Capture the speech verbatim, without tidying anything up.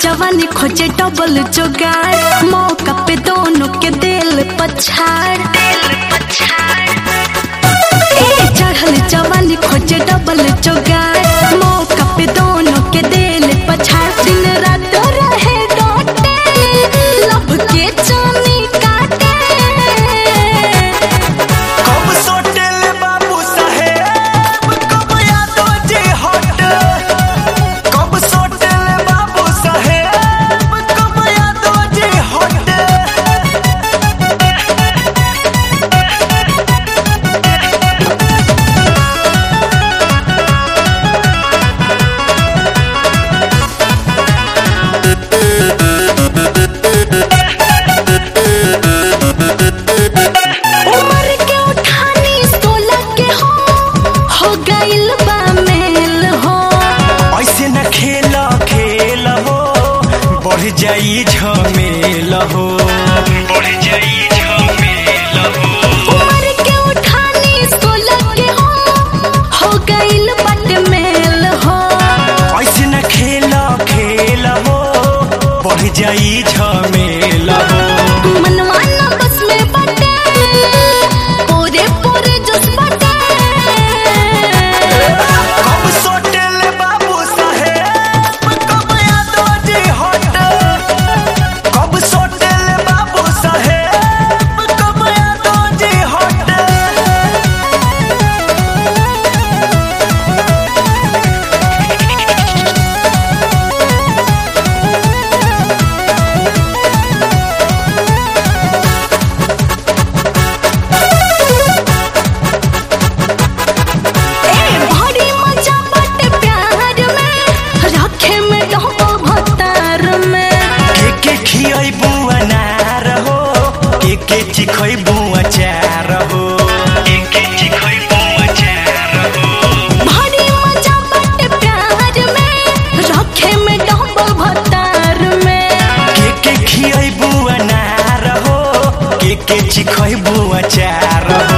जवानी खोजे डबल जोगाड़ मौका पे दोनों के दिल पछाड़ चढ़ल जवानी खोजे डबल जोगाड़ मौका पे दोनों के दिल पछाड़ दिन रात रहे डोटे लब के चानी काटे कब सोटेल बाबू साहेब कब यादो जी हट कब सोटेल बाबू साहेब कब यादो जी हट जाई झमेल हो बढ़ जाई झमेल हो उम्र के उठानी सोलह के हो हो गइल बट मेल हो ऐसे न खेल खेल हो बढ़ जाई झमेल हो मनवा न बस में बटे पूरे पूरे जस बटे कब सोटेल बाबू साहेब कब यादो जी हट कब सोटेल बाबू साहेब कब यादो जी हट के चिखैबू अचार हो के चिखैबू अचार हो भारी मजा बट प्यार में रखे में डबल भतार में के के खियैबू अनार हो के के चिखैबू अचार हो